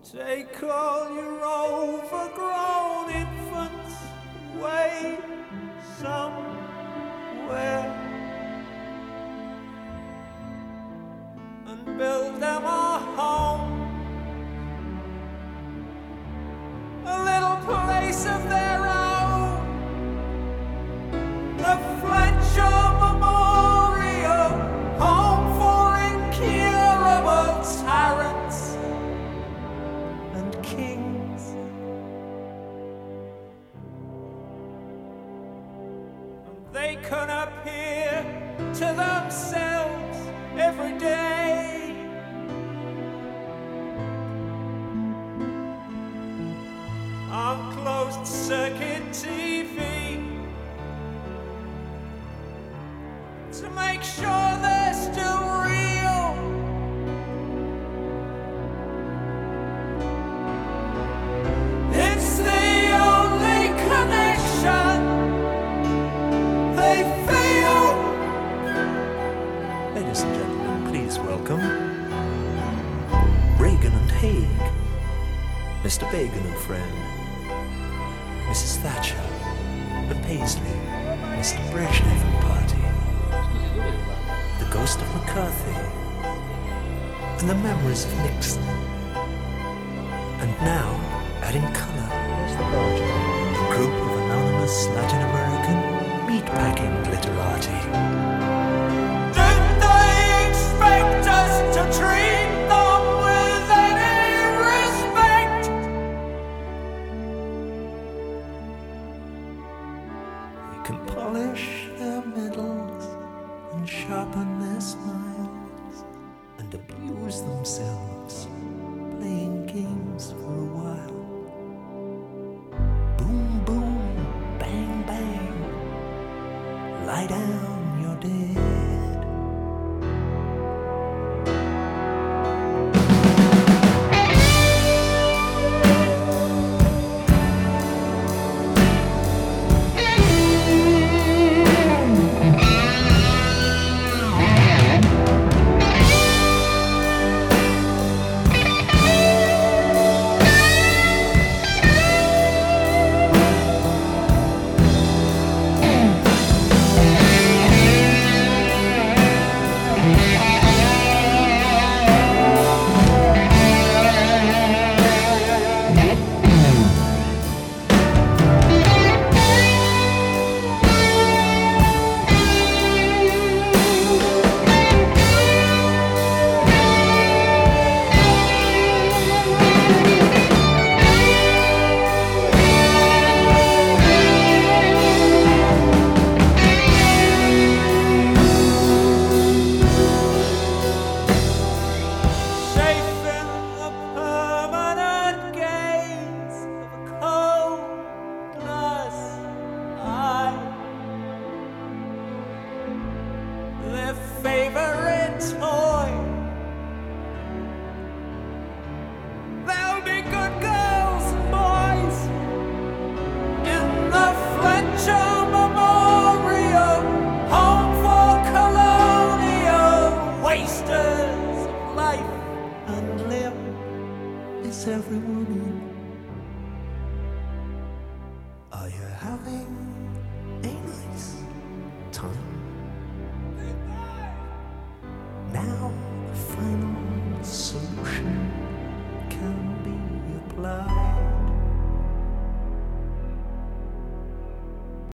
Take all your overgrown infants away somewhere and build them a home, a little place of their own, the Fletcher Memorial Home for Incurable Tyrants and Kings. And they can appear to themselves every day on closed circuit TV to make sure they're still real. It's the only connection they feel. Ladies and gentlemen, please welcome Reagan and Haig, Mr. Bagan and friend, Mrs. Thatcher and Paisley, Mr. Brezhnev and party, the ghost of McCarthy, and the memories of Nixon. And now, adding colour, a group of anonymous Latin American meatpacking glitterati. Did they expect us to treat them with any respect? They can polish their medals and sharpen their smiles and abuse themselves playing games for a while. Boom, boom, bang, bang, lie down, you're dead. Safe in the permanent gaze of a cold glass eye, their favorite toy. They'll be good girls and boys in the Fletcher Memorial Home for Colonial Wasters of life and limb. Is everyone in? Are you having